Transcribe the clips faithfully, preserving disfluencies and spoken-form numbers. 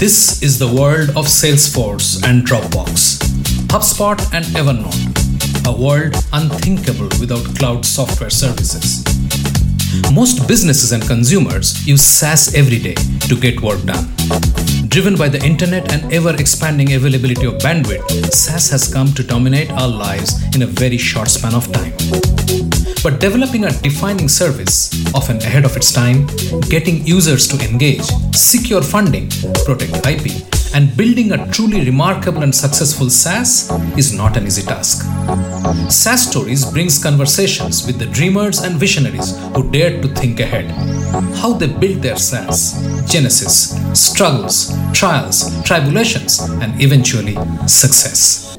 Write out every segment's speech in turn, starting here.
This is the world of Salesforce and Dropbox, HubSpot and Evernote, a world unthinkable without cloud software services. Most businesses and consumers use SaaS every day to get work done. Driven by the internet and ever-expanding availability of bandwidth, SaaS has come to dominate our lives in a very short span of time. But developing a defining service, often ahead of its time, getting users to engage, secure funding, protect I P, and building a truly remarkable and successful SaaS is not an easy task. SaaS Stories brings conversations with the dreamers and visionaries who dared to think ahead. How they built their SaaS, genesis, struggles, trials, tribulations, and eventually success.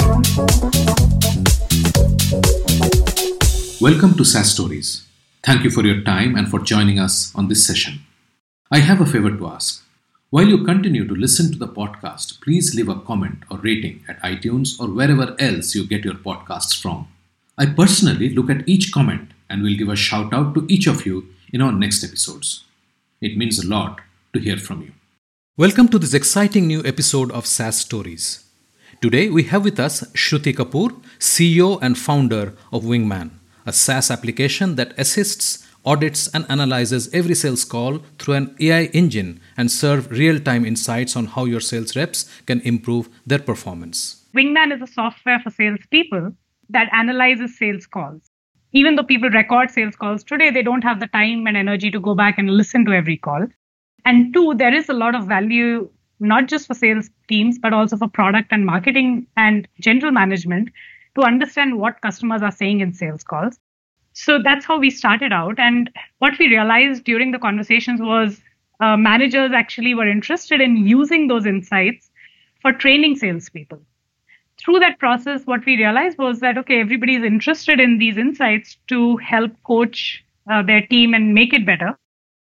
Welcome to SaaS Stories. Thank you for your time and for joining us on this session. I have a favor to ask. While you continue to listen to the podcast, please leave a comment or rating at iTunes or wherever else you get your podcasts from. I personally look at each comment and will give a shout out to each of you in our next episodes. It means a lot to hear from you. Welcome to this exciting new episode of SaaS Stories. Today we have with us Shruti Kapoor, C E O and founder of Wingman, a SaaS application that assists, audits and analyzes every sales call through an A I engine and serve real-time insights on how your sales reps can improve their performance. Wingman is a software for salespeople that analyzes sales calls. Even though people record sales calls today, they don't have the time and energy to go back and listen to every call. And two, there is a lot of value, not just for sales teams, but also for product and marketing and general management to understand what customers are saying in sales calls. So that's how we started out. And what we realized during the conversations was uh, managers actually were interested in using those insights for training salespeople. Through that process, what we realized was that, okay, everybody is interested in these insights to help coach uh, their team and make it better.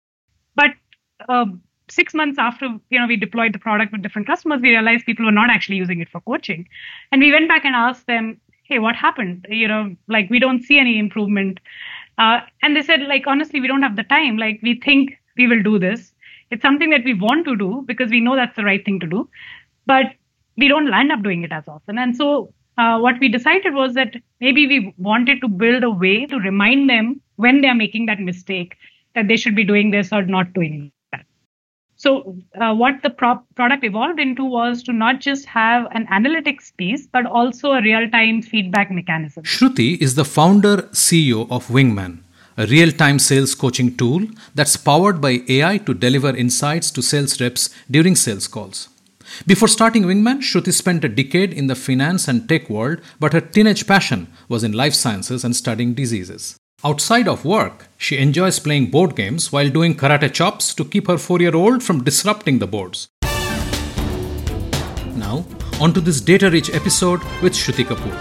But uh, six months after you know we deployed the product with different customers, we realized people were not actually using it for coaching. And we went back and asked them, hey, what happened? You know, like, we don't see any improvement. Uh, and they said, like, honestly, we don't have the time. Like, we think we will do this. It's something that we want to do because we know that's the right thing to do. But we don't land up doing it as often. And so uh, what we decided was that maybe we wanted to build a way to remind them when they're making that mistake that they should be doing this or not doing that. So uh, what the pro- product evolved into was to not just have an analytics piece, but also a real-time feedback mechanism. Shruti is the founder C E O of Wingman, a real-time sales coaching tool that's powered by A I to deliver insights to sales reps during sales calls. Before starting Wingman, Shruti spent a decade in the finance and tech world, but her teenage passion was in life sciences and studying diseases. Outside of work, she enjoys playing board games while doing karate chops to keep her four-year-old from disrupting the boards. Now, on to this data-rich episode with Shruti Kapoor.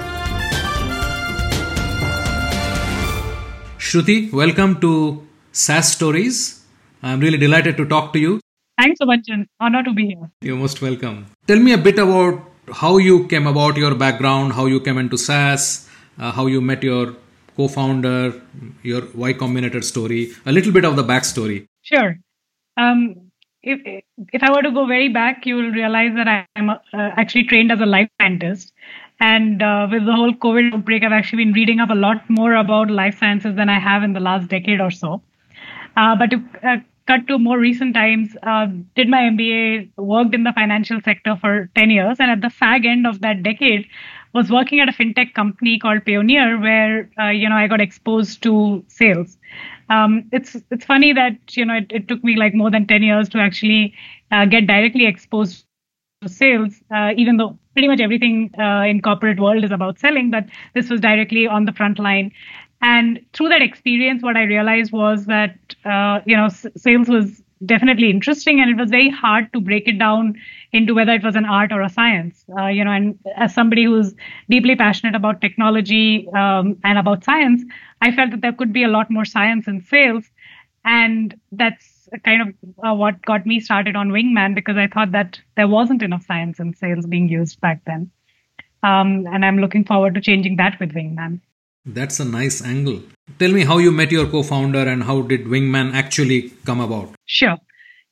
Shruti, welcome to SaaS Stories. I'm really delighted to talk to you. Thanks so much, Jen. Honor to be here. You're most welcome. Tell me a bit about how you came about, your background, how you came into SaaS, uh, how you met your co-founder, your Y Combinator story, a little bit of the backstory. Sure. Um, if if I were to go very back, you will realize that I'm uh, actually trained as a life scientist. And uh, with the whole COVID outbreak, I've actually been reading up a lot more about life sciences than I have in the last decade or so. Uh, but to uh, cut to more recent times, uh, did my M B A, worked in the financial sector for ten years. And at the fag end of that decade, was working at a fintech company called Payoneer, where, uh, you know, I got exposed to sales. Um, it's it's funny that, you know, it, it took me like more than ten years to actually uh, get directly exposed to sales, uh, even though pretty much everything uh, in corporate world is about selling, but this was directly on the front line. And through that experience, what I realized was that, uh, you know, s- sales was definitely interesting, and it was very hard to break it down into whether it was an art or a science. Uh, you know, and as somebody who's deeply passionate about technology um, and about science, I felt that there could be a lot more science in sales. And that's kind of uh, what got me started on Wingman, because I thought that there wasn't enough science in sales being used back then. Um, and I'm looking forward to changing that with Wingman. That's a nice angle. Tell me how you met your co-founder and how did Wingman actually come about? Sure.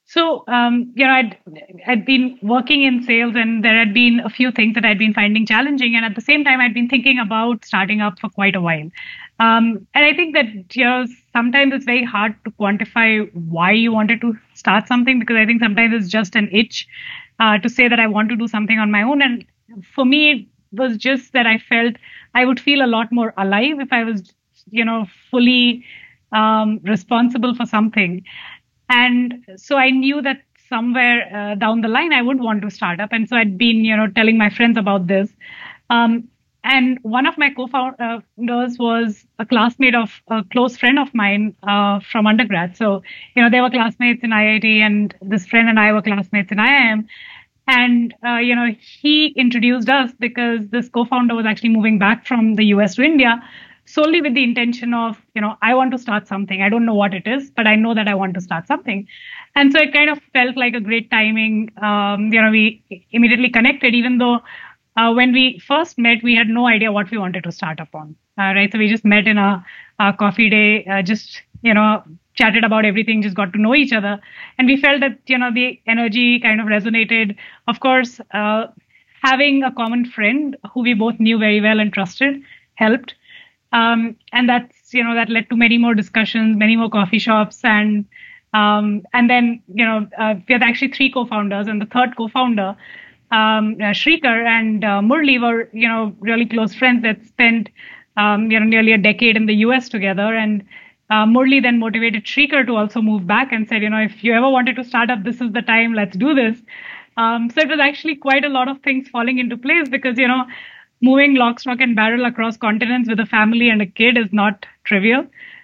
So, um, you know, I'd, I'd been working in sales and there had been a few things that I'd been finding challenging. And at the same time, I'd been thinking about starting up for quite a while. Um, and I think that, you know, sometimes it's very hard to quantify why you wanted to start something, because I think sometimes it's just an itch uh, to say that I want to do something on my own. And for me, it was just that I felt I would feel a lot more alive if I was, you know, fully um, responsible for something. And so I knew that somewhere uh, down the line, I would want to start up. And so I'd been, you know, telling my friends about this. Um, and one of my co-founders was a classmate of a close friend of mine uh, from undergrad. So, you know, they were classmates in I I T, and this friend and I were classmates in I I M. And, uh, you know, he introduced us because this co-founder was actually moving back from the U S to India, solely with the intention of, you know, I want to start something. I don't know what it is, but I know that I want to start something. And so it kind of felt like a great timing. Um, you know, we immediately connected, even though uh, when we first met, we had no idea what we wanted to start up on. Uh, right. So we just met in a, a coffee day, uh, just, you know, chatted about everything, just got to know each other. And we felt that, you know, the energy kind of resonated. Of course, uh, having a common friend who we both knew very well and trusted helped. Um, and that's, you know, that led to many more discussions, many more coffee shops. And, um, and then, you know, uh, we had actually three co-founders, and the third co-founder, um, uh, Shrikar and uh, Murli were, you know, really close friends that spent, um, you know, nearly a decade in the U S together. And uh, Murli then motivated Shrikar to also move back and said, you know, if you ever wanted to start up, this is the time, let's do this. Um, so it was actually quite a lot of things falling into place because, you know, moving lock, stock, and barrel across continents with a family and a kid is not trivial.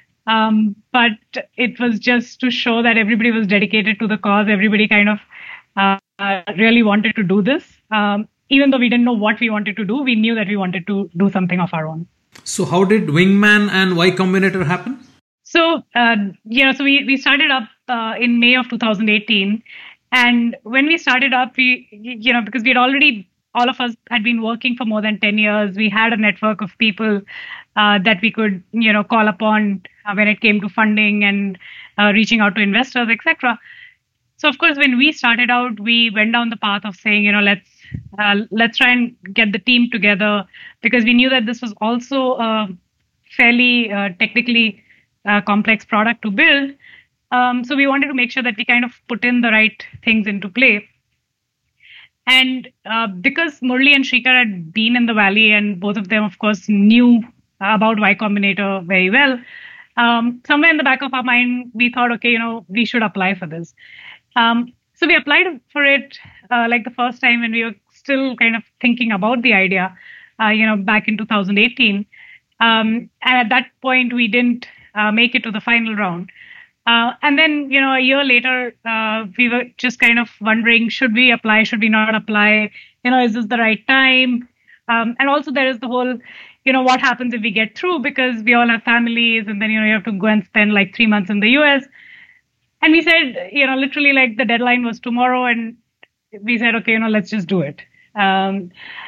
Um, but it was just to show that everybody was dedicated to the cause. Everybody kind of uh, really wanted to do this. Um, even though we didn't know what we wanted to do, we knew that we wanted to do something of our own. So how did Wingman and Y Combinator happen? So, uh, you know, so we, we started up uh, in May of two thousand eighteen. And when we started up, we, you know, because we had already all of us had been working for more than ten years. We had a network of people uh, that we could, you know, call upon uh, when it came to funding and uh, reaching out to investors, et cetera. So, of course, when we started out, we went down the path of saying, you know, let's uh, let's try and get the team together, because we knew that this was also a fairly uh, technically uh, complex product to build. Um, so we wanted to make sure that we kind of put in the right things into play. And uh, because Murli and Shrikar had been in the Valley, and both of them, of course, knew about Y Combinator very well, um, somewhere in the back of our mind, we thought, okay, you know, we should apply for this. Um, so we applied for it uh, like the first time when we were still kind of thinking about the idea, uh, you know, back in two thousand eighteen. Um, and at that point, we didn't uh, make it to the final round. Uh, and then, you know, a year later, uh, we were just kind of wondering, should we apply? Should we not apply? You know, is this the right time? Um, and also there is the whole, you know, what happens if we get through? Because we all have families, and then, you know, you have to go and spend like three months in the U S. And we said, you know, literally like the deadline was tomorrow. And we said, okay, you know, let's just do it. Um,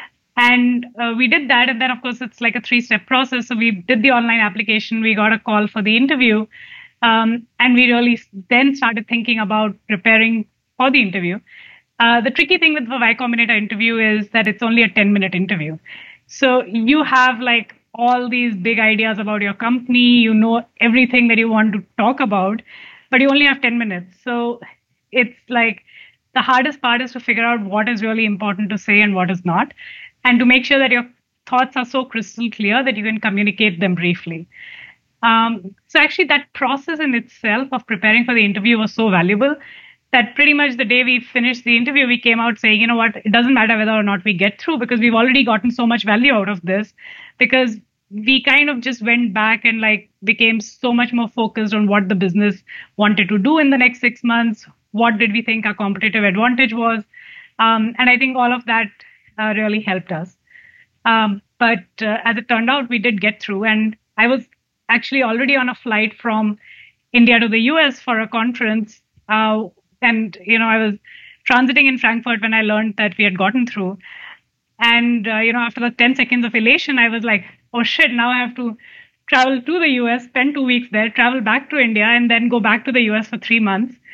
and uh, we did that. And then, of course, it's like a three-step process. So we did the online application. We got a call for the interview. Um, and we really then started thinking about preparing for the interview. Uh, the tricky thing with the Y Combinator interview is that it's only a ten minute interview. So you have like all these big ideas about your company, you know, everything that you want to talk about, but you only have ten minutes. So it's like the hardest part is to figure out what is really important to say and what is not, and to make sure that your thoughts are so crystal clear that you can communicate them briefly. Um, so actually that process in itself of preparing for the interview was so valuable that pretty much the day we finished the interview, we came out saying, you know what, it doesn't matter whether or not we get through, because we've already gotten so much value out of this, because we kind of just went back and like became so much more focused on what the business wanted to do in the next six months. What did we think our competitive advantage was? Um, and I think all of that uh, really helped us. Um, but uh, as it turned out, we did get through, and I was actually already on a flight from India to the U S for a conference. Uh, and, you know, I was transiting in Frankfurt when I learned that we had gotten through. And, uh, you know, after the ten seconds of elation, I was like, oh shit, now I have to travel to the U S, spend two weeks there, travel back to India, and then go back to the U S for three months.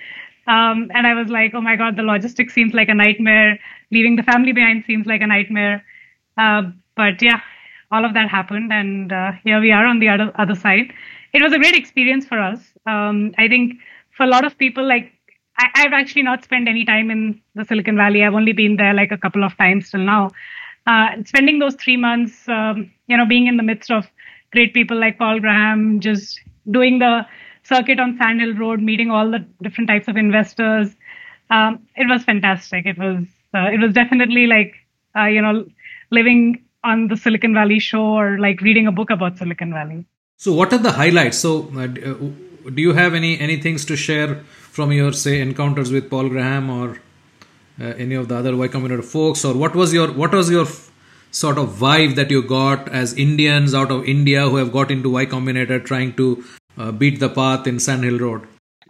Um, and I was like, oh my God, the logistics seems like a nightmare. Leaving the family behind seems like a nightmare. Uh, but yeah, all of that happened. And uh, here we are on the other, other side. It was a great experience for us. Um, I think for a lot of people, like, I, I've actually not spent any time in the Silicon Valley. I've only been there like a couple of times till now. Uh, spending those three months, um, you know, being in the midst of great people like Paul Graham, just doing the circuit on Sand Hill Road, meeting all the different types of investors. Um, it was fantastic. It was uh, it was definitely like, uh, you know, living on the Silicon Valley shore, like reading a book about Silicon Valley. So what are the highlights? So uh, do you have any, any things to share from your, say, encounters with Paul Graham or uh, any of the other Y Combinator folks? Or what was your what was your f- sort of vibe that you got as Indians out of India who have got into Y Combinator trying to uh, beat the path in Sand Hill Road?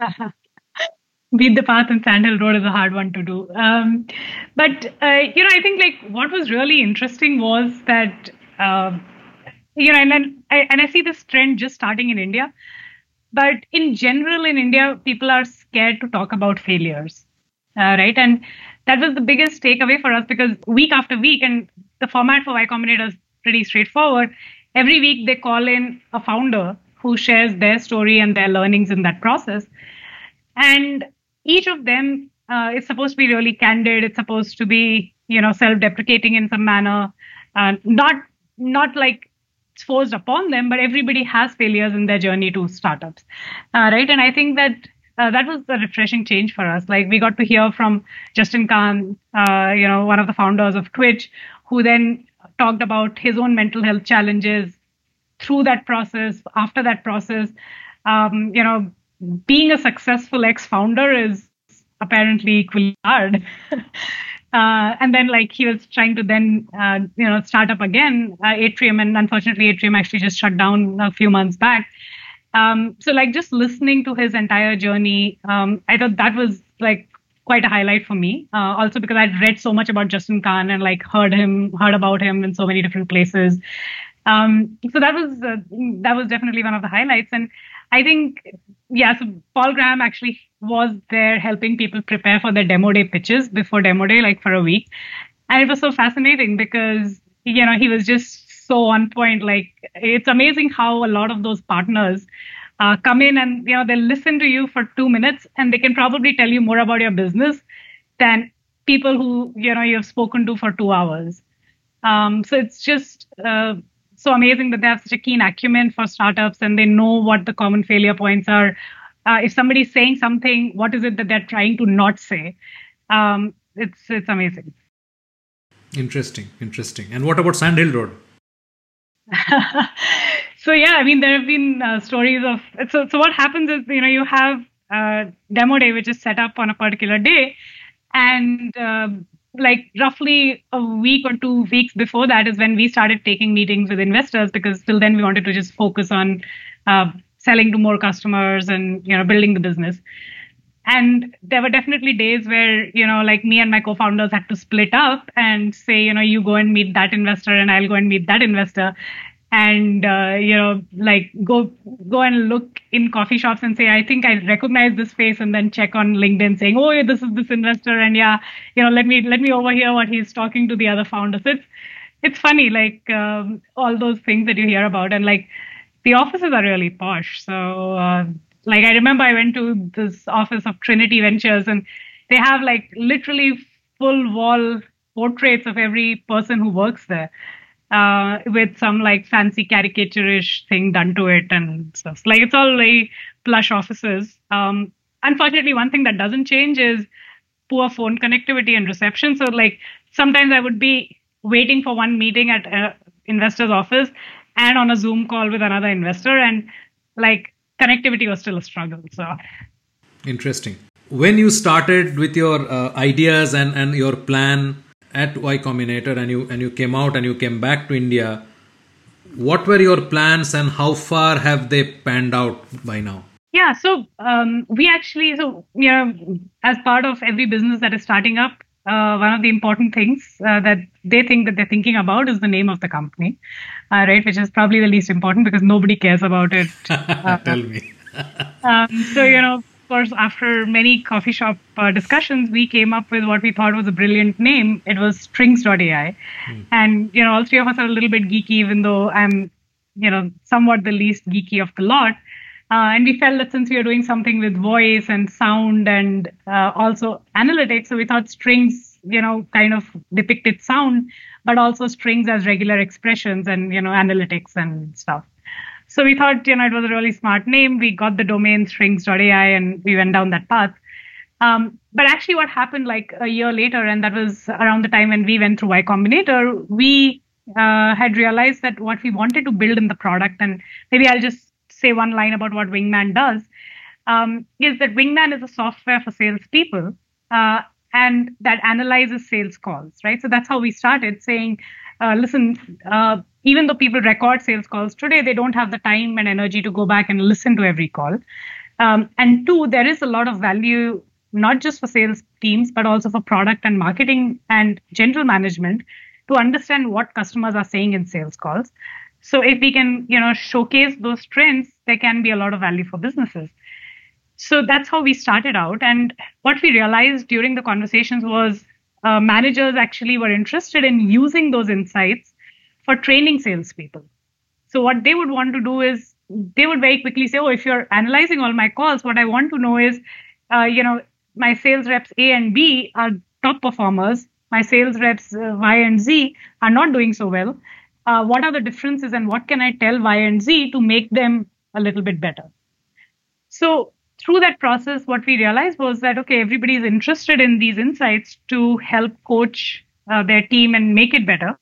Beat the path in Sand Hill Road is a hard one to do. Um, but, uh, you know, I think like what was really interesting was that, uh, you know, and then I, and I see this trend just starting in India. But in general, in India, people are scared to talk about failures, uh, right? And that was the biggest takeaway for us because week after week, and the format for Y Combinator is pretty straightforward. Every week, they call in a founder who shares their story and their learnings in that process. And each of them uh, is supposed to be really candid. It's supposed to be, you know, self-deprecating in some manner, uh, not not like it's forced upon them, but everybody has failures in their journey to startups, uh, right? And I think that uh, that was a refreshing change for us. Like we got to hear from Justin Khan, uh, you know, one of the founders of Twitch, who then talked about his own mental health challenges through that process, after that process. Um, you know, being a successful ex-founder is apparently equally hard. Uh, and then, like, he was trying to then, uh, you know, start up again, uh, Atrium, and unfortunately, Atrium actually just shut down a few months back. Um, so, like, just listening to his entire journey, um, I thought that was, like, quite a highlight for me. Uh, also because I'd read so much about Justin Khan and, like, heard him, heard about him in so many different places. Um, so that was uh, that was definitely one of the highlights. And I think, yeah, so Paul Graham actually was there helping people prepare for their demo day pitches before demo day, like for a week. And it was so fascinating because, you know, he was just so on point. Like, it's amazing how a lot of those partners uh, come in and, you know, they'll listen to you for two minutes and they can probably tell you more about your business than people who, you know, you've spoken to for two hours. Um, so it's just uh, so amazing that they have such a keen acumen for startups and they know what the common failure points are. Uh, if somebody's saying something, what is it that they're trying to not say? Um, it's it's amazing. Interesting, interesting. And what about Sand Hill Road? So yeah, I mean, there have been uh, stories of, so, so what happens is, you know, you have uh, demo day, which is set up on a particular day. And uh, like roughly a week or two weeks before that is when we started taking meetings with investors, because till then we wanted to just focus on uh, selling to more customers and, you know, building the business. And there were definitely days where, you know, like me and my co-founders had to split up and say, you know, you go and meet that investor and I'll go and meet that investor. And, uh, you know, like go go and look in coffee shops and say, I think I recognize this face, and then check on LinkedIn saying, oh, yeah, this is this investor. And yeah, you know, let me let me overhear what he's talking to the other founders. It's, it's funny, like um, all those things that you hear about. And like the offices are really posh. So uh, like I remember I went to this office of Trinity Ventures and they have like literally full wall portraits of every person who works there. Uh, with some like fancy caricature-ish thing done to it and stuff. Like it's all very plush offices. Um, unfortunately, one thing that doesn't change is poor phone connectivity and reception. So like sometimes I would be waiting for one meeting at an investor's office and on a Zoom call with another investor, and like connectivity was still a struggle. So interesting. When you started with your uh, ideas and, and your plan at Y Combinator, and you and you came out and you came back to India, what were your plans and how far have they panned out by now? Yeah, so um, we actually, so you know, as part of every business that is starting up, uh, one of the important things uh, that they think that they're thinking about is the name of the company, uh, right? Which is probably the least important because nobody cares about it. Uh, Tell me. um, so you know, course, after many coffee shop uh, discussions, we came up with what we thought was a brilliant name. It was Strings dot A I. Mm. And, you know, all three of us are a little bit geeky, even though I'm, you know, somewhat the least geeky of the lot. Uh, and we felt that since we are doing something with voice and sound and uh, also analytics, so we thought strings, you know, kind of depicted sound, but also strings as regular expressions and, you know, analytics and stuff. So we thought, you know, it was a really smart name. We got the domain strings dot A I and we went down that path. Um, but actually what happened like a year later, and that was around the time when we went through Y Combinator, we uh, had realized that what we wanted to build in the product, and maybe I'll just say one line about what Wingman does, um, is that Wingman is a software for salespeople uh, and that analyzes sales calls, right? So that's how we started saying, uh, listen, uh, even though people record sales calls today, they don't have the time and energy to go back and listen to every call. Um, and two, there is a lot of value, not just for sales teams, but also for product and marketing and general management to understand what customers are saying in sales calls. So if we can, you know, showcase those trends, there can be a lot of value for businesses. So that's how we started out. And what we realized during the conversations was uh, managers actually were interested in using those insights for training salespeople. So what they would want to do is they would very quickly say, oh, if you're analyzing all my calls, what I want to know is, uh, you know, my sales reps A and B are top performers. My sales reps uh, Y and Z are not doing so well. Uh, what are the differences and what can I tell Y and Z to make them a little bit better? So through that process, what we realized was that, okay, everybody is interested in these insights to help coach uh, their team and make it better.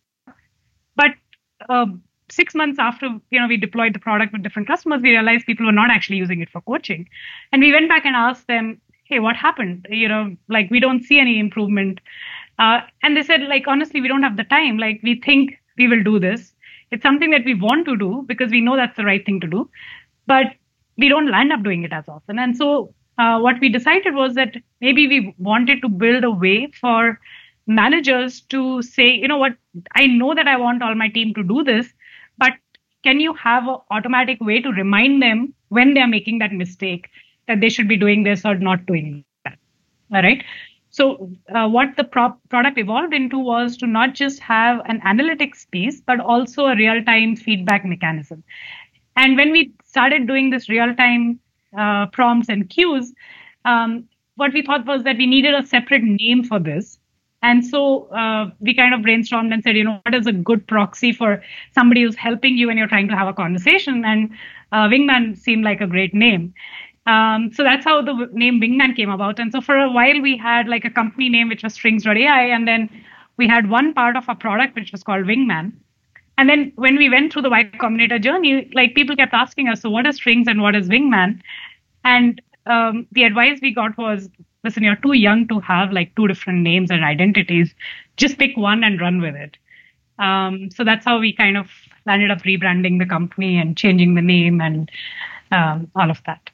But uh, six months after, you know, we deployed the product with different customers, we realized people were not actually using it for coaching. And we went back and asked them, hey, what happened? You know, like, we don't see any improvement. Uh, and they said, like, honestly, we don't have the time. Like, we think we will do this. It's something that we want to do because we know that's the right thing to do, but we don't end up doing it as often. And so uh, what we decided was that maybe we wanted to build a way for managers to say, you know what, I know that I want all my team to do this, but can you have an automatic way to remind them when they're making that mistake that they should be doing this or not doing that? All right. So uh, what the pro- product evolved into was to not just have an analytics piece, but also a real-time feedback mechanism. And when we started doing this real-time uh, prompts and cues, um, what we thought was that we needed a separate name for this. And so uh, we kind of brainstormed and said, you know, what is a good proxy for somebody who's helping you when you're trying to have a conversation? And uh, Wingman seemed like a great name. Um, so that's how the name Wingman came about. And so for a while, we had like a company name, which was strings dot A I. And then we had one part of our product, which was called Wingman. And then when we went through the Y Combinator journey, like, people kept asking us, so what is strings and what is Wingman? And um, the advice we got was, listen, you're too young to have like two different names and identities. Just pick one and run with it. Um, so that's how we kind of landed up rebranding the company and changing the name and um, all of that.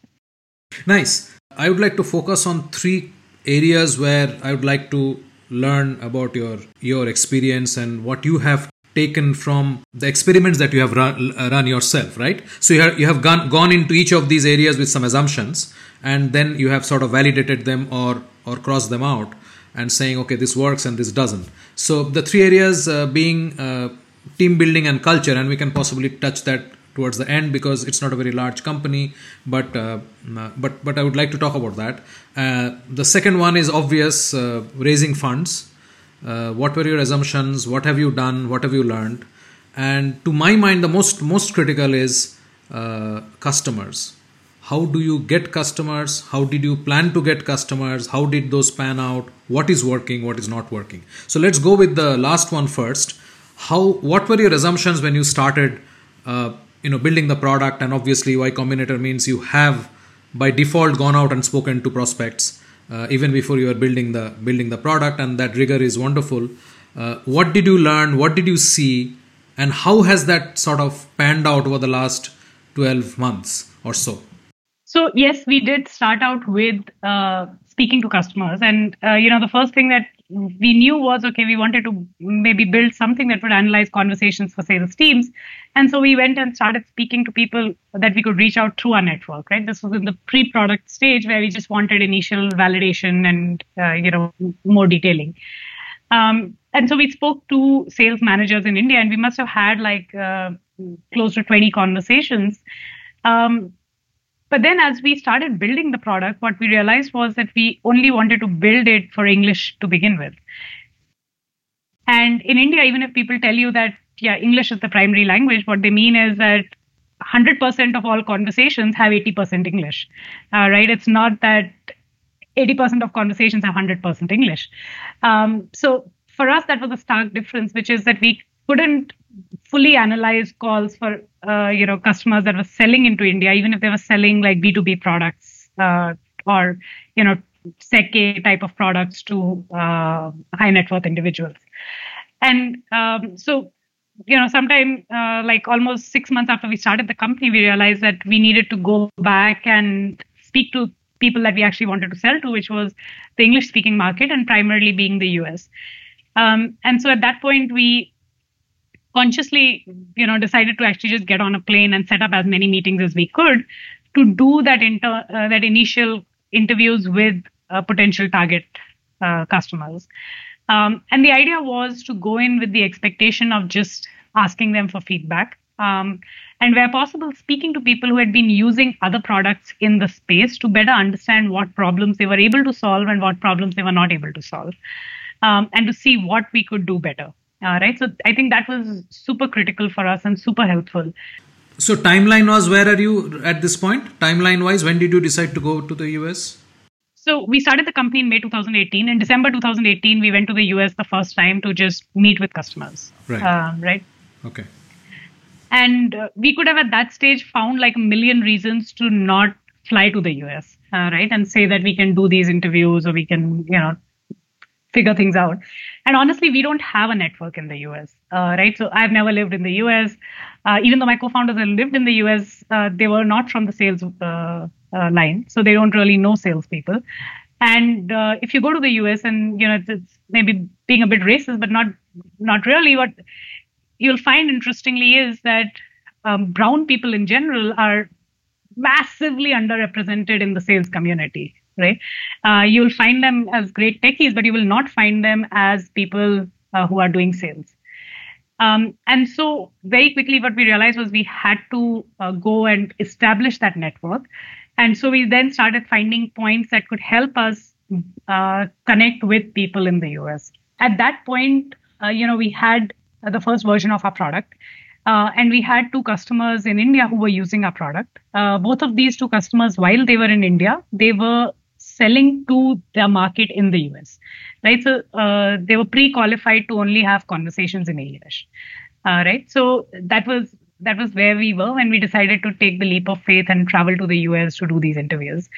Nice. I would like to focus on three areas where I would like to learn about your your experience and what you have taken from the experiments that you have run, run yourself, right? So you have, you have gone, gone into each of these areas with some assumptions, and then you have sort of validated them or, or crossed them out and saying, okay, this works and this doesn't. So the three areas uh, being uh, team building and culture, and we can possibly touch that towards the end because it's not a very large company, but uh, but but I would like to talk about that. Uh, the second one is obvious, uh, raising funds. Uh, what were your assumptions? What have you done? What have you learned? And to my mind, the most most critical is uh, customers. How do you get customers? How did you plan to get customers? How did those pan out? What is working? What is not working? So let's go with the last one first. How? What were your assumptions when you started? Uh, you know, building the product? And obviously Y Combinator means you have by default gone out and spoken to prospects uh, even before you are building the building the product, and that rigor is wonderful. Uh, what did you learn? What did you see? And how has that sort of panned out over the last twelve months or so? So yes, we did start out with uh, speaking to customers, and uh, you know, the first thing that we knew was, okay, we wanted to maybe build something that would analyze conversations for sales teams. And so we went and started speaking to people that we could reach out through our network, right? This was in the pre-product stage where we just wanted initial validation and, uh, you know, more detailing. Um, and so we spoke to sales managers in India, and we must have had like uh, close to twenty conversations. Um, But then as we started building the product, what we realized was that we only wanted to build it for English to begin with. And in India, even if people tell you that, yeah, English is the primary language, what they mean is that one hundred percent of all conversations have eighty percent English, uh, right? It's not that eighty percent of conversations have one hundred percent English. Um, so for us, that was a stark difference, which is that we couldn't fully analyze calls for, uh, you know, customers that were selling into India, even if they were selling like B two B products uh, or, you know, S E C A type of products to uh, high net worth individuals. And um, so, you know, sometime uh, like almost six months after we started the company, we realized that we needed to go back and speak to people that we actually wanted to sell to, which was the English speaking market and primarily being the U S. Um, and so at that point, we consciously, you know, decided to actually just get on a plane and set up as many meetings as we could to do that inter, uh, that initial interviews with uh, potential target uh, customers. Um, and the idea was to go in with the expectation of just asking them for feedback. Um, and where possible, speaking to people who had been using other products in the space to better understand what problems they were able to solve and what problems they were not able to solve, um, and to see what we could do better. Uh, right. So I think that was super critical for us and super helpful. So timeline was, where are you at this point? Timeline wise, when did you decide to go to the U S? So we started the company in May twenty eighteen. In December twenty eighteen, we went to the U S the first time to just meet with customers. Right. Um, right. Okay. And uh, we could have at that stage found like a million reasons to not fly to the U S. Uh, right. And say that we can do these interviews or we can, you know, figure things out. And honestly, we don't have a network in the U S, uh, right? So I've never lived in the U S. Uh, even though my co-founders have lived in the U S, uh, they were not from the sales uh, uh, line. So they don't really know salespeople. And uh, if you go to the U S and, you know, it's, it's maybe being a bit racist, but not not really, what you'll find interestingly is that um, brown people in general are massively underrepresented in the sales community. Right, uh, you will find them as great techies, but you will not find them as people uh, who are doing sales. Um, and so very quickly, what we realized was we had to uh, go and establish that network. And so we then started finding points that could help us uh, connect with people in the U S. At that point, uh, you know, we had uh, the first version of our product. Uh, and we had two customers in India who were using our product. Uh, both of these two customers, while they were in India, they were selling to their market in the U S, right? So uh, they were pre-qualified to only have conversations in English, uh, right? So that was that was where we were when we decided to take the leap of faith and travel to the U S to do these interviews.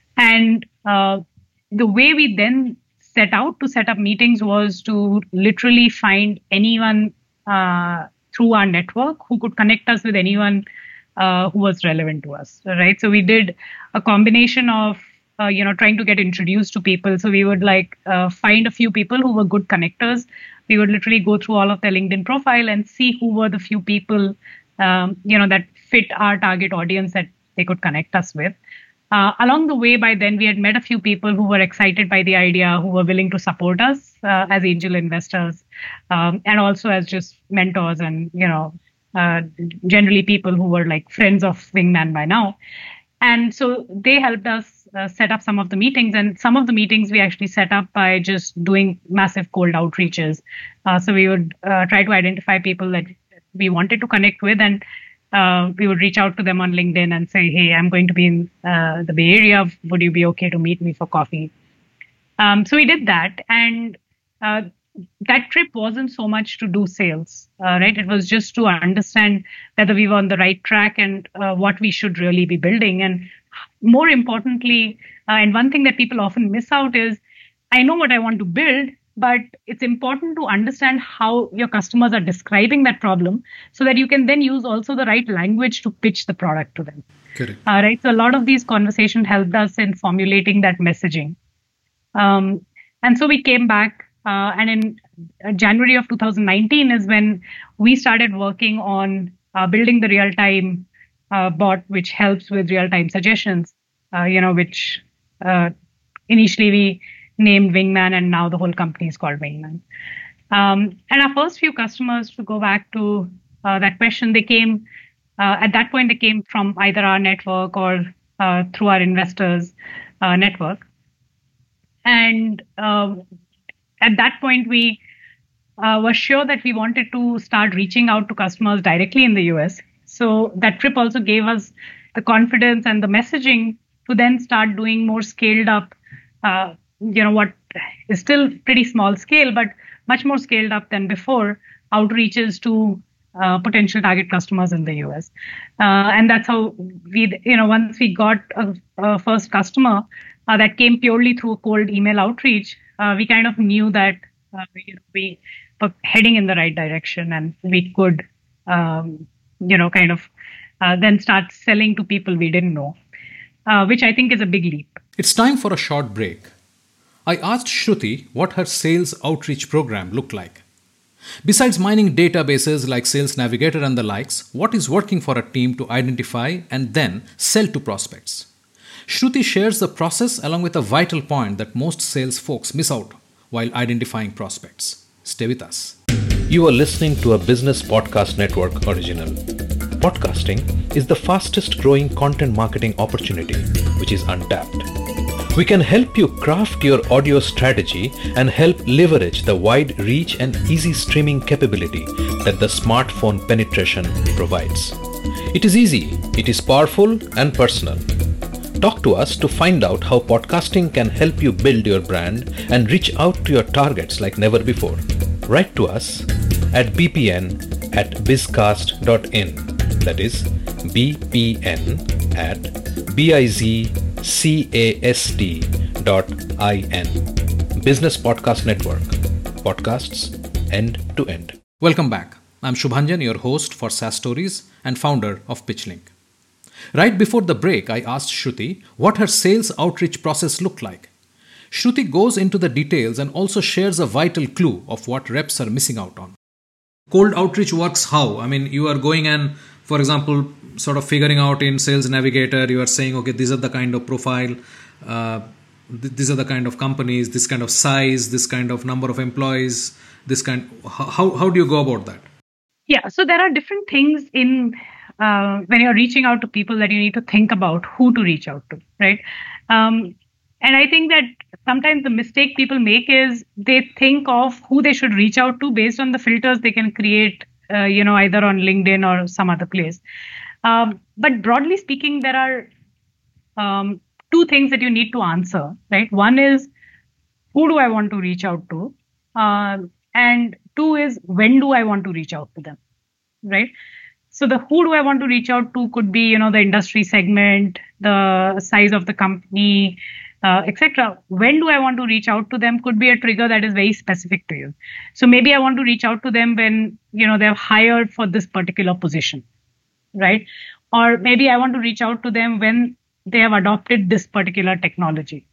And uh, the way we then set out to set up meetings was to literally find anyone uh, through our network who could connect us with anyone uh, who was relevant to us, right? So we did a combination of Uh, you know, trying to get introduced to people. So we would like uh, find a few people who were good connectors. We would literally go through all of their LinkedIn profile and see who were the few people, um, you know, that fit our target audience that they could connect us with. Uh, along the way, by then, we had met a few people who were excited by the idea, who were willing to support us uh, as angel investors, um, and also as just mentors and, you know, uh, generally people who were like friends of Wingman by now. And so they helped us uh, set up some of the meetings, and some of the meetings we actually set up by just doing massive cold outreaches. Uh, so we would uh, try to identify people that we wanted to connect with, and uh, we would reach out to them on LinkedIn and say, hey, I'm going to be in uh, the Bay Area. Would you be okay to meet me for coffee? Um, so we did that. And uh, that trip wasn't so much to do sales, uh, right? It was just to understand whether we were on the right track and uh, what we should really be building. And more importantly, uh, and one thing that people often miss out is, I know what I want to build, but it's important to understand how your customers are describing that problem so that you can then use also the right language to pitch the product to them. Correct. Uh, right. So a lot of these conversations helped us in formulating that messaging. Um, and so we came back Uh, and in uh, January of two thousand nineteen is when we started working on uh, building the real-time uh, bot, which helps with real-time suggestions, uh, you know, which uh, initially we named Wingman, and now the whole company is called Wingman. Um, and our first few customers, to go back to uh, that question, they came, uh, at that point, they came from either our network or uh, through our investors' uh, network. And uh, at that point, we uh, were sure that we wanted to start reaching out to customers directly in the U S. So that trip also gave us the confidence and the messaging to then start doing more scaled up, uh, you know, what is still pretty small scale, but much more scaled up than before, outreaches to uh, potential target customers in the U S. Uh, and that's how we, you know, once we got a, a first customer uh, that came purely through a cold email outreach, uh, we kind of knew that uh, you know, we were heading in the right direction, and we could, um, you know, kind of uh, then start selling to people we didn't know, uh, which I think is a big leap. It's time for a short break. I asked Shruti what her sales outreach program looked like. Besides mining databases like Sales Navigator and the likes, what is working for a team to identify and then sell to prospects? Shruti shares the process along with a vital point that most sales folks miss out while identifying prospects. Stay with us. You are listening to a Business Podcast Network original. Podcasting is the fastest growing content marketing opportunity, which is untapped. We can help you craft your audio strategy and help leverage the wide reach and easy streaming capability that the smartphone penetration provides. It is easy, it is powerful and personal. Talk to us to find out how podcasting can help you build your brand and reach out to your targets like never before. Write to us at b p n at bizcast dot in. That is B P N at bizcast dot in. Business Podcast Network. Podcasts end to end. Welcome back. I'm Shubhanjan, your host for SaaS Stories and founder of PitchLink. Right before the break, I asked Shruti what her sales outreach process looked like. Shruti goes into the details and also shares a vital clue of what reps are missing out on. Cold outreach works how? I mean, you are going and, for example, sort of figuring out in Sales Navigator, you are saying, okay, these are the kind of profile, uh, th- these are the kind of companies, this kind of size, this kind of number of employees, this kind. How how do you go about that? Yeah, so there are different things in uh, when you're reaching out to people that you need to think about who to reach out to, right? Um, and I think that sometimes the mistake people make is they think of who they should reach out to based on the filters they can create, uh, you know, either on LinkedIn or some other place. Um, but broadly speaking, there are um, two things that you need to answer, right? One is, who do I want to reach out to? Uh, and two is, when do I want to reach out to them, right? So the who do I want to reach out to could be, you know, the industry segment, the size of the company, uh, et cetera. When do I want to reach out to them could be a trigger that is very specific to you. So maybe I want to reach out to them when, you know, they're hired for this particular position, right? Or maybe I want to reach out to them when they have adopted this particular technology.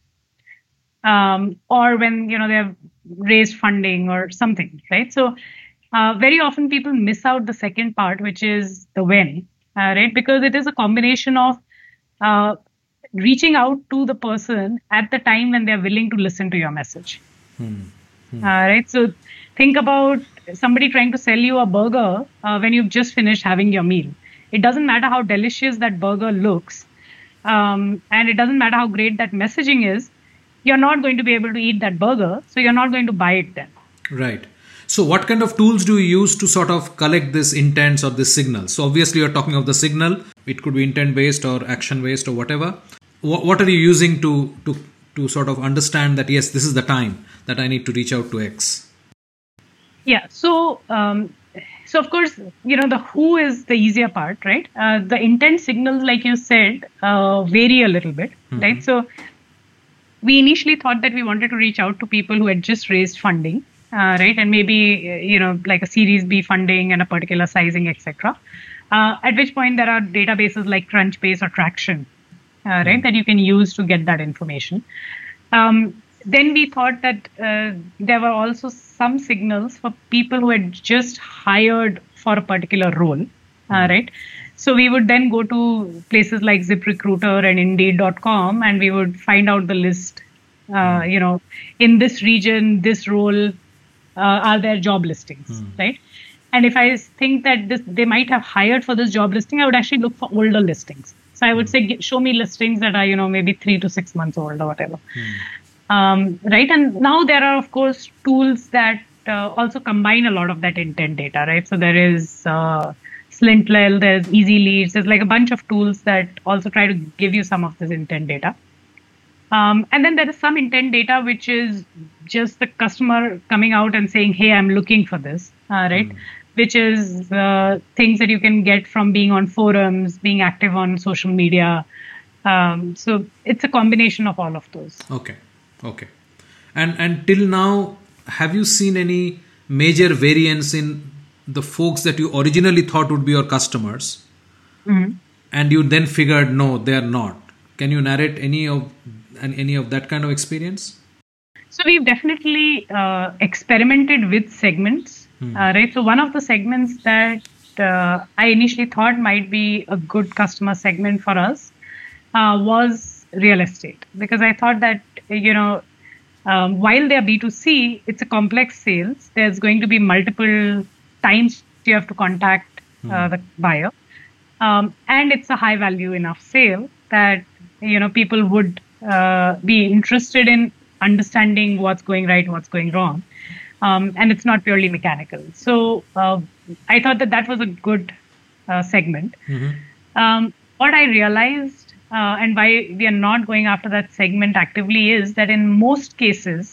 Um, or when, you know, they have raised funding or something, right? So uh, very often people miss out the second part, which is the when, uh, right? Because it is a combination of uh, reaching out to the person at the time when they're willing to listen to your message. Hmm. Hmm. Uh, right? So think about somebody trying to sell you a burger uh, when you've just finished having your meal. It doesn't matter how delicious that burger looks, um, and it doesn't matter how great that messaging is. You're not going to be able to eat that burger, so you're not going to buy it then. Right. So what kind of tools do you use to sort of collect this intents or this signal? So obviously you're talking of the signal. It could be intent-based or action-based or whatever. What are you using to, to, to sort of understand that, yes, this is the time that I need to reach out to X? Yeah. So, um, so of course, you know, the who is the easier part, right? Uh, the intent signals, like you said, uh, vary a little bit, mm-hmm. right? So we initially thought that we wanted to reach out to people who had just raised funding, uh, right? And maybe, you know, like a Series B funding and a particular sizing, et cetera. Uh, at which point there are databases like Crunchbase or Traction, uh, right, that you can use to get that information. Um, then we thought that uh, there were also some signals for people who had just hired for a particular role, uh, right? So we would then go to places like ZipRecruiter and Indeed dot com, and we would find out the list. Uh, you know, in this region, this role, uh, are there job listings, mm. right? And if I think that this, they might have hired for this job listing, I would actually look for older listings. So I would mm. say, get, show me listings that are, you know, maybe three to six months old or whatever. Mm. Um, right. And now there are, of course, tools that uh, also combine a lot of that intent data, right? So there is uh, Slintlel, there's Easy Leads, there's like a bunch of tools that also try to give you some of this intent data. Um, and then there is some intent data, which is just the customer coming out and saying, hey, I'm looking for this, uh, right? Mm. Which is uh, things that you can get from being on forums, being active on social media. Um, so it's a combination of all of those. Okay. Okay. And, and till now, have you seen any major variance in the folks that you originally thought would be your customers? Mm-hmm. And you then figured, no, they are not. Can you narrate any of and any of that kind of experience? So we've definitely uh, experimented with segments, hmm. uh, right? So one of the segments that uh, I initially thought might be a good customer segment for us uh, was real estate, because I thought that, you know, um, while they're B two C, it's a complex sales. There's going to be multiple times you have to contact hmm. uh, the buyer, um, and it's a high value enough sale that, you know, people would Uh, be interested in understanding what's going right, what's going wrong. Um, and it's not purely mechanical. So uh, I thought that that was a good uh, segment. Mm-hmm. Um, what I realized uh, and why we are not going after that segment actively is that in most cases,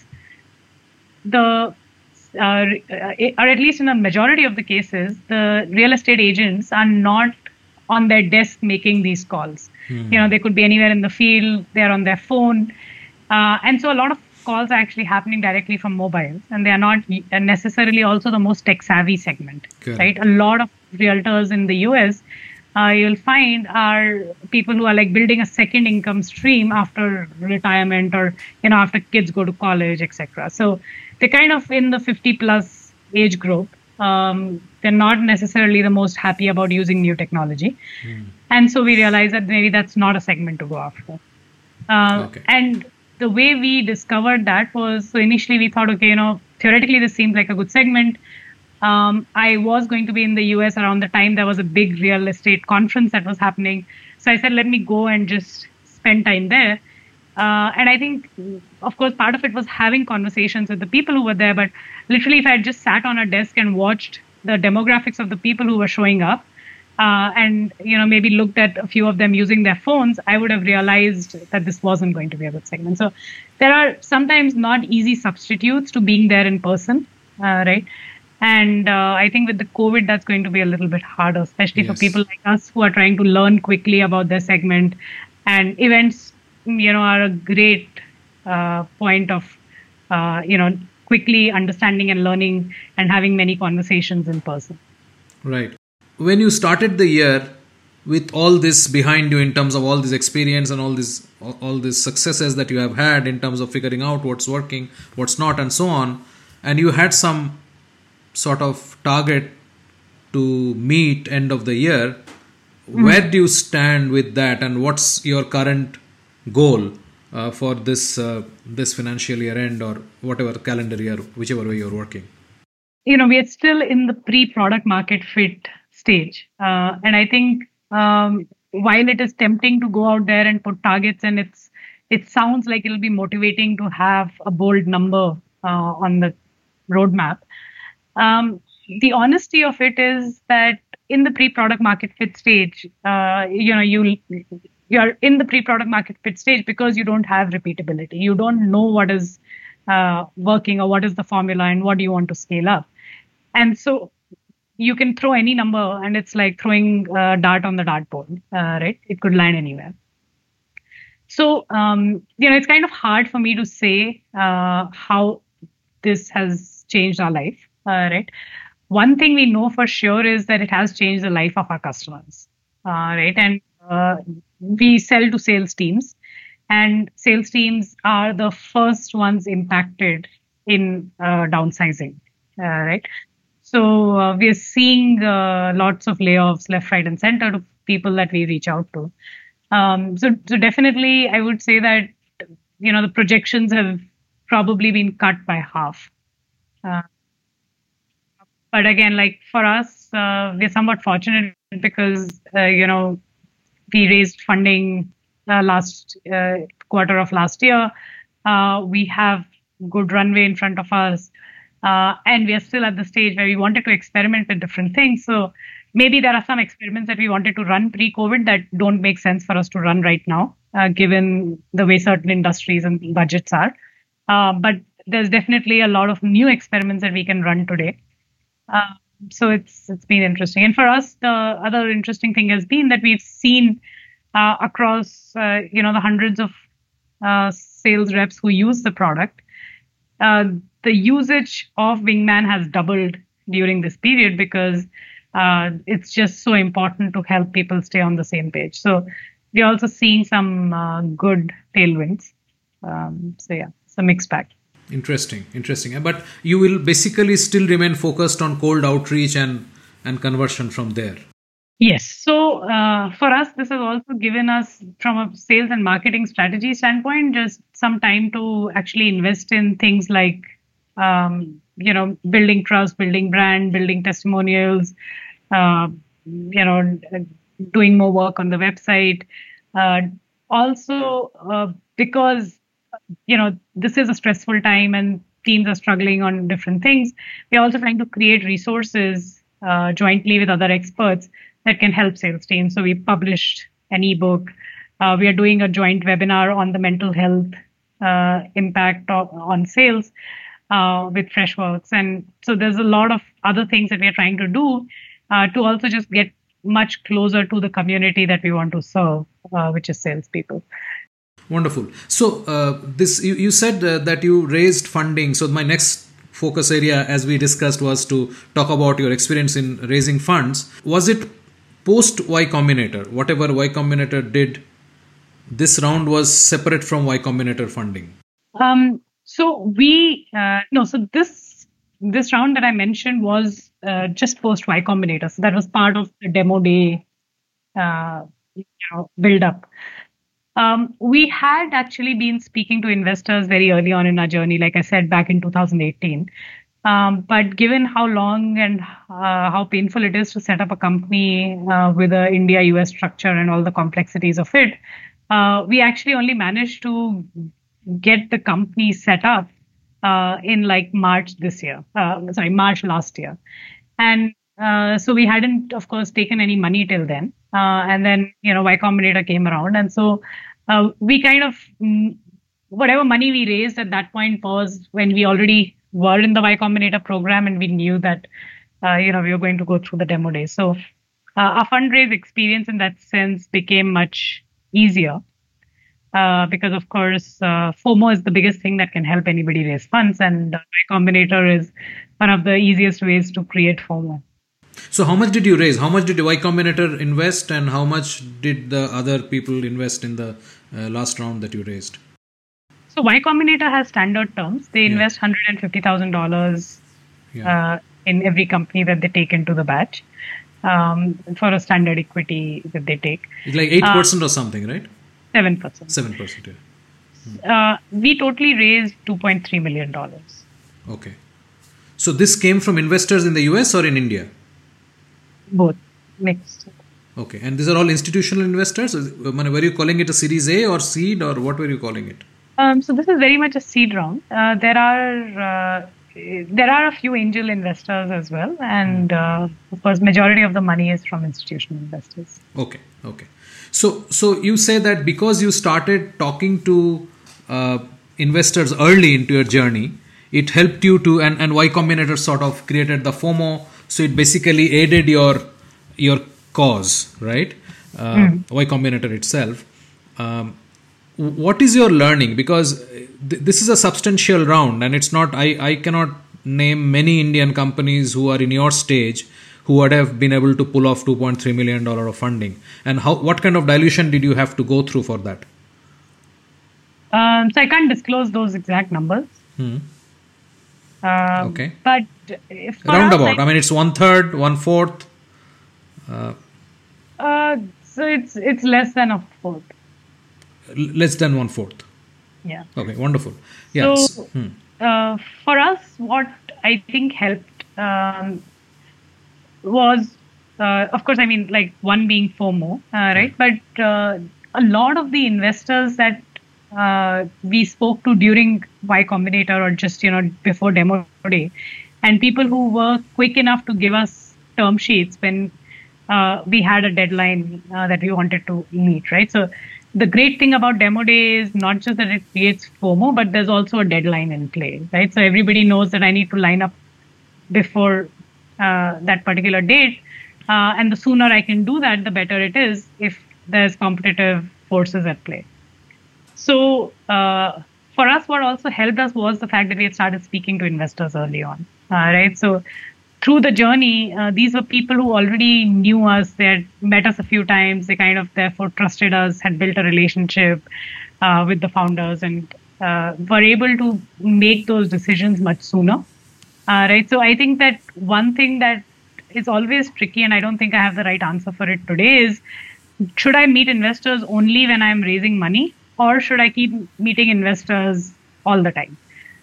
the uh, or at least in a majority of the cases, the real estate agents are not on their desk making these calls. Hmm. You know, they could be anywhere in the field, they're on their phone. Uh, and so a lot of calls are actually happening directly from mobiles, and they are not necessarily also the most tech savvy segment, Good. right? A lot of realtors in the U S, uh, you'll find are people who are like building a second income stream after retirement or, you know, after kids go to college, et cetera. So they're kind of in the fifty plus age group. Um, they're not necessarily the most happy about using new technology. Mm. And so we realized that maybe that's not a segment to go after. Uh, okay. And the way we discovered that was, so initially we thought, okay, you know, theoretically this seems like a good segment. Um, I was going to be in the U S around the time there was a big real estate conference that was happening. So I said, let me go and just spend time there. Uh, and I think, of course, part of it was having conversations with the people who were there. But literally, if I had just sat on a desk and watched the demographics of the people who were showing up, uh, and, you know, maybe looked at a few of them using their phones, I would have realized that this wasn't going to be a good segment. So there are sometimes not easy substitutes to being there in person, uh, right? And uh, I think with the COVID, that's going to be a little bit harder, especially yes. for people like us who are trying to learn quickly about their segment. And events, you know, are a great uh, point of, uh, you know, quickly understanding and learning and having many conversations in person. Right. When you started the year with all this behind you in terms of all this experience and all this, all, all these successes that you have had in terms of figuring out what's working, what's not, and so on, and you had some sort of target to meet end of the year, mm-hmm. where do you stand with that, and what's your current goal uh, for this uh, this financial year end or whatever calendar year, whichever way you're working? You know, we are still in the pre-product market fit stage, uh, and I think um, while it is tempting to go out there and put targets, and it's it sounds like it'll be motivating to have a bold number uh, on the roadmap. Um, the honesty of it is that in the pre-product market fit stage, uh, you know, you you're in the pre-product market fit stage because you don't have repeatability. You don't know what is uh, working or what is the formula and what do you want to scale up. And so you can throw any number and it's like throwing a dart on the dartboard, uh, right? It could land anywhere. So, um, you know, it's kind of hard for me to say uh, how this has changed our life, uh, right? One thing we know for sure is that it has changed the life of our customers, uh, right? And uh, we sell to sales teams. and sales teams are the first ones impacted in uh, downsizing, uh, right? So uh, we are seeing uh, lots of layoffs left, right, and center to people that we reach out to. Um, so, so definitely, I would say that you know the projections have probably been cut by half. Uh, but again, like for us, uh, we're somewhat fortunate because uh, you know we raised funding uh, last uh, quarter of last year. Uh, we have good runway in front of us. Uh, and we are still at the stage where we wanted to experiment with different things. So maybe there are some experiments that we wanted to run pre-COVID that don't make sense for us to run right now, uh, given the way certain industries and budgets are. Uh, but there's definitely a lot of new experiments that we can run today. Uh, so it's it's been interesting. And for us, the other interesting thing has been that we've seen uh, across uh, you know the hundreds of uh, sales reps who use the product, uh, the usage of Wingman has doubled during this period because uh, it's just so important to help people stay on the same page. So we're also seeing some uh, good tailwinds. Um, so yeah, it's a mixed bag. Interesting, interesting. But you will basically still remain focused on cold outreach and, and conversion from there. Yes. So uh, for us, this has also given us, from a sales and marketing strategy standpoint, just some time to actually invest in things like, um, you know, building trust, building brand, building testimonials, uh, you know, doing more work on the website. Uh, also, uh, because, you know, this is a stressful time and teams are struggling on different things, we're also trying to create resources uh, jointly with other experts that can help sales teams. So we published an ebook. Uh, we are doing a joint webinar on the mental health uh, impact of, on sales uh, with Freshworks. And so there's a lot of other things that we are trying to do uh, to also just get much closer to the community that we want to serve, uh, which is salespeople. Wonderful. So uh, this you, you said uh, that you raised funding. So my next focus area, as we discussed, was to talk about your experience in raising funds. Was it post Y Combinator? Whatever Y Combinator did, this round was separate from Y Combinator funding. Um, so we uh, no. So this this round that I mentioned was uh, just post Y Combinator. So that was part of the demo day, uh, you know, build up. Um, we had actually been speaking to investors very early on in our journey, like I said, back in two thousand eighteen. Um, but given how long and uh, how painful it is to set up a company uh, with a India-U S structure and all the complexities of it, uh, we actually only managed to get the company set up uh, in like March this year, uh, sorry, March last year. And uh, so we hadn't, of course, taken any money till then. Uh, and then, you know, Y Combinator came around. And so uh, we kind of, mm, whatever money we raised at that point was when we already were in the Y Combinator program and we knew that, uh, you know, we were going to go through the demo days. So uh, our fundraise experience in that sense became much easier uh, because, of course, uh, FOMO is the biggest thing that can help anybody raise funds. And uh, Y Combinator is one of the easiest ways to create FOMO. So how much did you raise? How much did Y Combinator invest and how much did the other people invest in the uh, last round that you raised? So Y Combinator has standard terms. They invest yeah. one hundred fifty thousand dollars yeah. uh, in every company that they take into the batch um, for a standard equity that they take. It's like eight percent uh, or something, right? seven percent. seven percent, yeah. Hmm. Uh, we totally raised two point three million dollars. Okay. So this came from investors in the U S or in India? Both. Mixed. Okay. And these are all institutional investors? Were you calling it a Series A or seed or what were you calling it? Um, so this is very much a seed round. Uh, there are uh, there are a few angel investors as well, and uh, of course, majority of the money is from institutional investors. Okay, okay. So, so you say that because you started talking to uh, investors early into your journey, it helped you to, and and Y Combinator sort of created the FOMO. So it basically aided your your cause, right? Uh, mm. Y Combinator itself. Um, What is your learning? Because th- this is a substantial round and it's not, I, I cannot name many Indian companies who are in your stage who would have been able to pull off two point three million dollars of funding. And how, what kind of dilution did you have to go through for that? Um, so I can't disclose those exact numbers. Hmm. Um, Okay. But if for us, Roundabout. like, I mean, it's one third, one fourth. Uh, uh, so it's it's less than a fourth. less than one fourth. Yeah. Okay, wonderful. Yes. So Hmm. uh, for us, what I think helped um, was, uh, of course, I mean, like one being FOMO, uh, right? But uh, a lot of the investors that uh, we spoke to during Y Combinator or just, you know, before demo day, and people who were quick enough to give us term sheets when uh, we had a deadline uh, that we wanted to meet, right? So the great thing about demo day is not just that it creates FOMO, but there's also a deadline in play, right? So everybody knows that I need to line up before uh, that particular date. Uh, and the sooner I can do that, the better it is if there's competitive forces at play. So uh, for us, what also helped us was the fact that we had started speaking to investors early on, uh, right? So through the journey, uh, these were people who already knew us. They had met us a few times. They kind of therefore trusted us, had built a relationship uh, with the founders, and uh, were able to make those decisions much sooner. Uh, right. So I think that one thing that is always tricky, and I don't think I have the right answer for it today, is should I meet investors only when I'm raising money, or should I keep meeting investors all the time?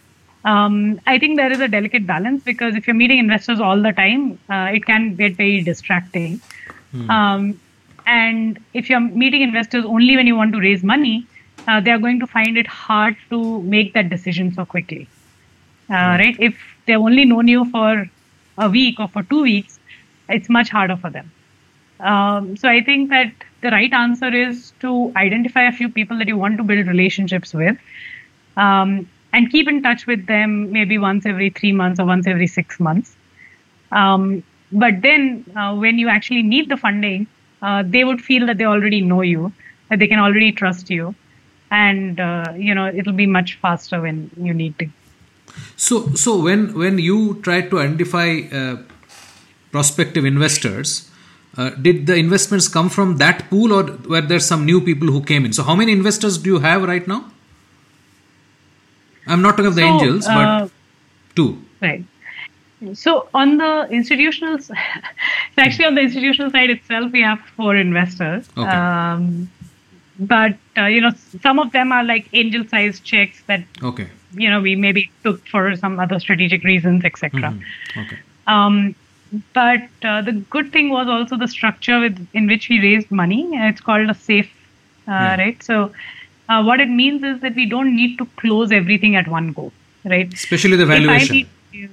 Um, I think there is a delicate balance, because if you're meeting investors all the time, uh, it can get very distracting. Hmm. Um, and if you're meeting investors only when you want to raise money, uh, they are going to find it hard to make that decision so quickly. Uh, right. right? If they've only known you for a week or for two weeks, it's much harder for them. Um, so I think that the right answer is to identify a few people that you want to build relationships with, um, and keep in touch with them maybe once every three months or once every six months. Um, but then uh, when you actually need the funding, uh, they would feel that they already know you, that they can already trust you, and uh, you know it'll be much faster when you need to. So, so when when you try to identify uh, prospective investors, uh, did the investments come from that pool, or were there some new people who came in? So, how many investors do you have right now? I'm not talking of the so, angels, uh, but two. Right. So on the institutional, actually on the institutional side itself, we have four investors. Okay. Um, but uh, you know, some of them are like angel-sized checks that okay. you know we maybe took for some other strategic reasons, et cetera. Mm-hmm. Okay. Um, but uh, the good thing was also the structure with in which we raised money. It's called a SAFE, uh, yeah. right? So uh, what it means is that we don't need to close everything at one go, right? Especially the valuation. To,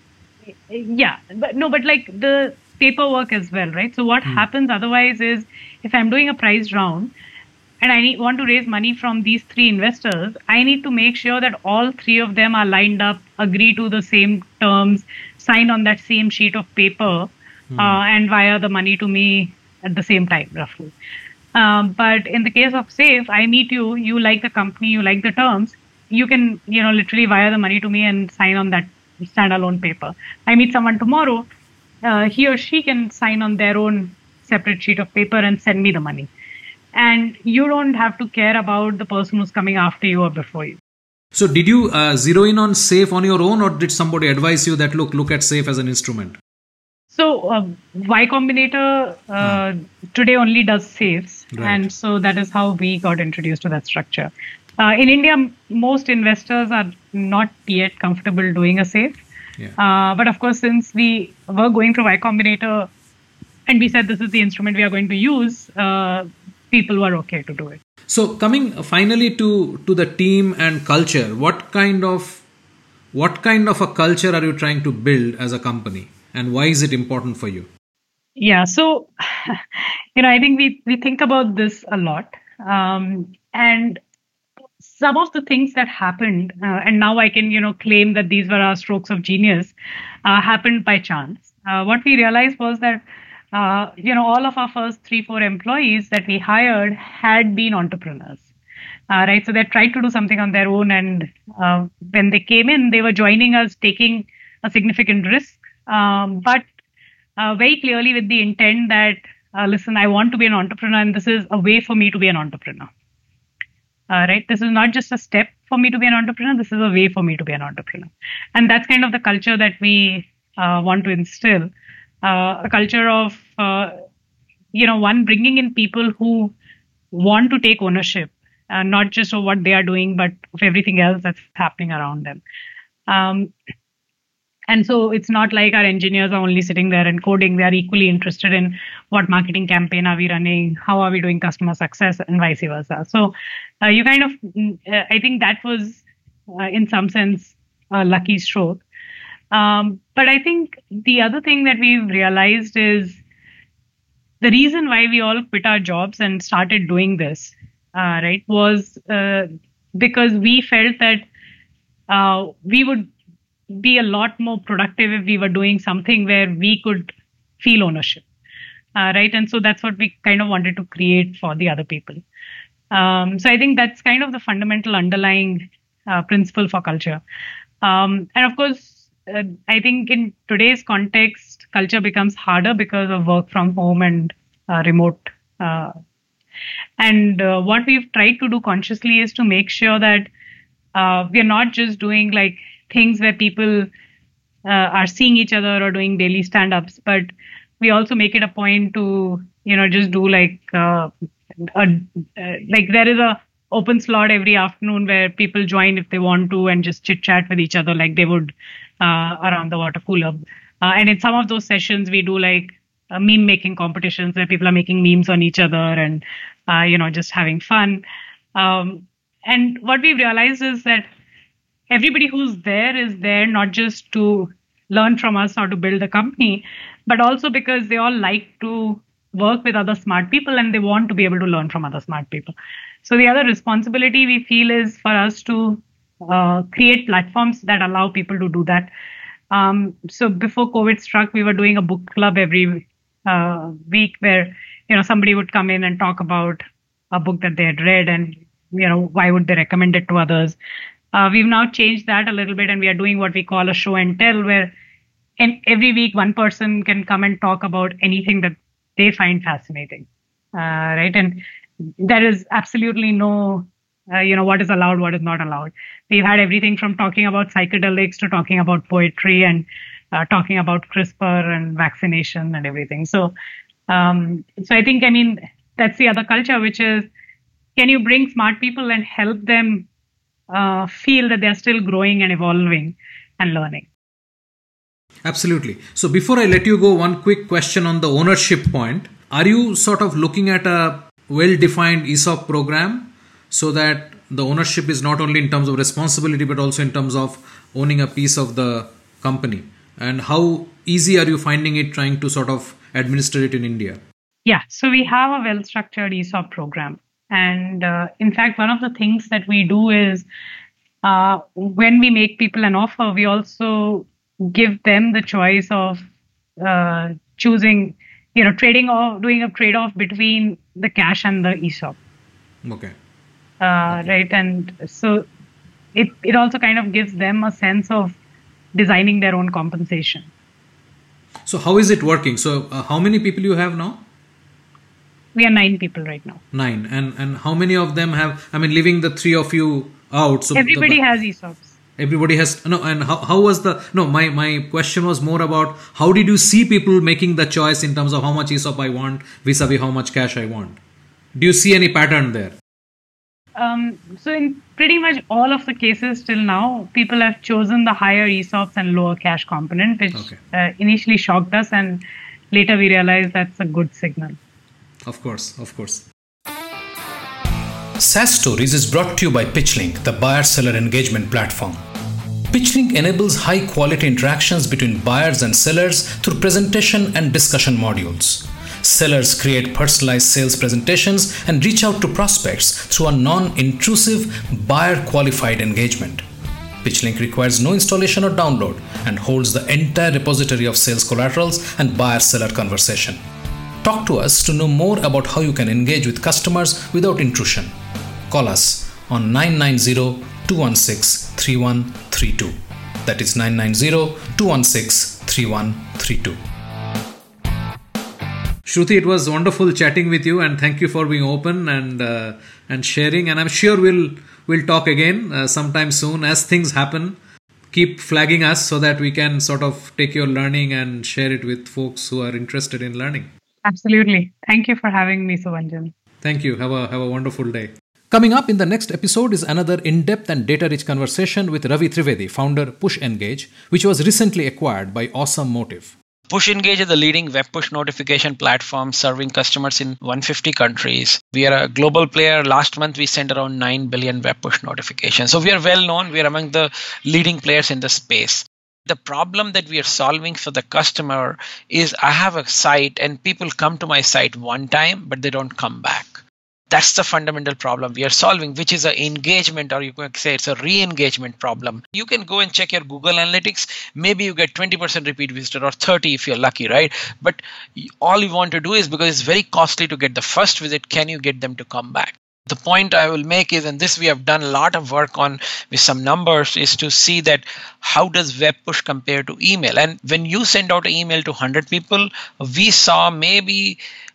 yeah, but no, but like the paperwork as well, right? So what mm. happens otherwise is if I'm doing a prize round and I need, want to raise money from these three investors, I need to make sure that all three of them are lined up, agree to the same terms, sign on that same sheet of paper, mm. uh, and wire the money to me at the same time, roughly. Um, but in the case of SAFE, I meet you, you like the company, you like the terms, you can, you know, literally wire the money to me and sign on that standalone paper. I meet someone tomorrow, uh, he or she can sign on their own separate sheet of paper and send me the money. And you don't have to care about the person who's coming after you or before you. So did you uh, zero in on SAFE on your own, or did somebody advise you that, look, look at SAFE as an instrument? So uh, Y Combinator uh, hmm. today only does SAFEs. Right. And so that is how we got introduced to that structure. Uh, in India, most investors are not yet comfortable doing a SAFE. Yeah. Uh, but of course, since we were going through Y Combinator and we said this is the instrument we are going to use, uh, people were okay to do it. So coming finally to, to the team and culture, what kind of what kind of a culture are you trying to build as a company, and why is it important for you? Yeah, so you know, I think we we think about this a lot, um, and some of the things that happened, uh, and now I can, you know, claim that these were our strokes of genius, uh, happened by chance. Uh, what we realized was that, uh, you know, all of our first three, four employees that we hired had been entrepreneurs, uh, right? So they tried to do something on their own, and uh, when they came in, they were joining us, taking a significant risk, um, but uh, very clearly with the intent that, uh, listen, I want to be an entrepreneur, and this is a way for me to be an entrepreneur. Uh, right? This is not just a step for me to be an entrepreneur. This is a way for me to be an entrepreneur. And that's kind of the culture that we uh, want to instill. Uh, a culture of, uh, you know, one, bringing in people who want to take ownership, uh, not just of what they are doing, but of everything else that's happening around them. Um, and so it's not like our engineers are only sitting there and coding. They are equally interested in what marketing campaign are we running, how are we doing customer success, and vice versa. So uh, you kind of, uh, I think that was, uh, in some sense, a lucky stroke. Um, but I think the other thing that we've realized is the reason why we all quit our jobs and started doing this, uh, right, was uh, because we felt that uh, we would be a lot more productive if we were doing something where we could feel ownership, uh, right? And so that's what we kind of wanted to create for the other people. Um, so I think that's kind of the fundamental underlying uh, principle for culture. Um, and of course, Uh, I think in today's context, culture becomes harder because of work from home and uh, remote. Uh, and uh, what we've tried to do consciously is to make sure that uh, we're not just doing like things where people uh, are seeing each other or doing daily stand-ups, but we also make it a point to, you know, just do like, uh, a, uh, like there is a open slot every afternoon where people join if they want to and just chit chat with each other like they would uh, around the water cooler. Uh, and in some of those sessions, we do like uh, meme making competitions where people are making memes on each other and, uh, you know, just having fun. Um, and what we've realized is that everybody who's there is there not just to learn from us or to build a company, but also because they all like to work with other smart people and they want to be able to learn from other smart people. So the other responsibility we feel is for us to uh, create platforms that allow people to do that. Um, so before COVID struck, we were doing a book club every uh, week where, you know, somebody would come in and talk about a book that they had read and, you know, why would they recommend it to others. Uh, we've now changed that a little bit and we are doing what we call a show and tell, where in every week one person can come and talk about anything that they find fascinating, uh, right? And there is absolutely no, uh, you know, what is allowed, what is not allowed. We've had everything from talking about psychedelics to talking about poetry and uh, talking about CRISPR and vaccination and everything. So, um, so I think, I mean, that's the other culture, which is, can you bring smart people and help them uh, feel that they're still growing and evolving and learning? Absolutely. So before I let you go, one quick question on the ownership point. Are you sort of looking at a well-defined E S O P program so that the ownership is not only in terms of responsibility, but also in terms of owning a piece of the company? And how easy are you finding it trying to sort of administer it in India? Yeah, so we have a well-structured E S O P program. And uh, in fact, one of the things that we do is uh, when we make people an offer, we also give them the choice of uh, choosing, you know, trading off, doing a trade-off between the cash and the E S O P. Okay. Uh, okay. Right. And so it, it also kind of gives them a sense of designing their own compensation. So how is it working? So uh, how many people you have now? We are nine people right now. Nine. And and how many of them have, I mean, leaving the three of you out. So everybody the, has E S O Ps. Everybody has, no, and how, how was the, no, my, my question was more about how did you see people making the choice in terms of how much E S O P I want vis-a-vis how much cash I want? Do you see any pattern there? Um, so in pretty much all of the cases till now, people have chosen the higher E S O Ps and lower cash component, which okay. uh, initially shocked us, and later we realized that's a good signal. Of course, of course. SaaS Stories is brought to you by PitchLink, the buyer-seller engagement platform. PitchLink enables high-quality interactions between buyers and sellers through presentation and discussion modules. Sellers create personalized sales presentations and reach out to prospects through a non-intrusive, buyer-qualified engagement. PitchLink requires no installation or download and holds the entire repository of sales collaterals and buyer-seller conversation. Talk to us to know more about how you can engage with customers without intrusion. Call us on nine nine zero, two one six, three one three two. That is nine nine zero, two one six, three one three two. Shruti, it was wonderful chatting with you, and thank you for being open and uh, and sharing. And I'm sure we'll we'll talk again uh, sometime soon as things happen. Keep flagging us so that we can sort of take your learning and share it with folks who are interested in learning. Absolutely. Thank you for having me, Suvanjan. Thank you. Have a have a wonderful day. Coming up in the next episode is another in-depth and data-rich conversation with Ravi Trivedi, founder PushEngage, which was recently acquired by Awesome Motive. PushEngage is the leading web push notification platform serving customers in one hundred fifty countries. We are a global player. Last month, we sent around nine billion web push notifications. So we are well known. We are among the leading players in the space. The problem that we are solving for the customer is I have a site and people come to my site one time, but they don't come back. That's the fundamental problem we are solving, which is an engagement, or you can say it's a re-engagement problem. You can go and check your Google Analytics. Maybe you get twenty percent repeat visitor or thirty if you're lucky, right? But all you want to do is, because it's very costly to get the first visit, can you get them to come back? The point I will make is, and this we have done a lot of work on with some numbers, is to see that how does web push compare to email? And when you send out an email to one hundred people, we saw maybe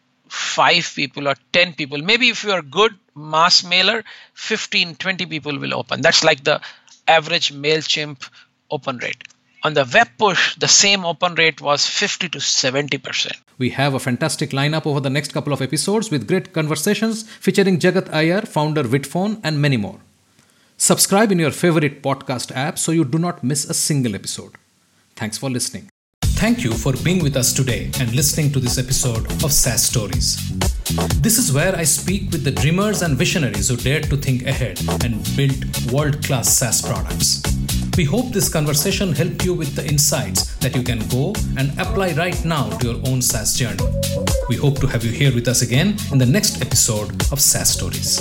five people or ten people. Maybe if you are good mass mailer, fifteen, twenty people will open. That's like the average MailChimp open rate. On the web push, the same open rate was fifty to seventy percent. We have a fantastic lineup over the next couple of episodes with great conversations featuring Jagat Iyer, founder Witphone, and many more. Subscribe in your favorite podcast app so you do not miss a single episode. Thanks for listening. Thank you for being with us today and listening to this episode of SaaS Stories. This is where I speak with the dreamers and visionaries who dared to think ahead and build world-class SaaS products. We hope this conversation helped you with the insights that you can go and apply right now to your own SaaS journey. We hope to have you here with us again in the next episode of SaaS Stories.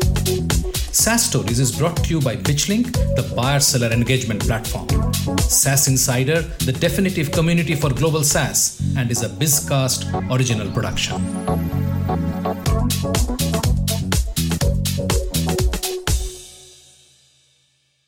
SaaS Stories is brought to you by PitchLink, the buyer-seller engagement platform. SaaS Insider, the definitive community for global SaaS, and is a BizCast original production.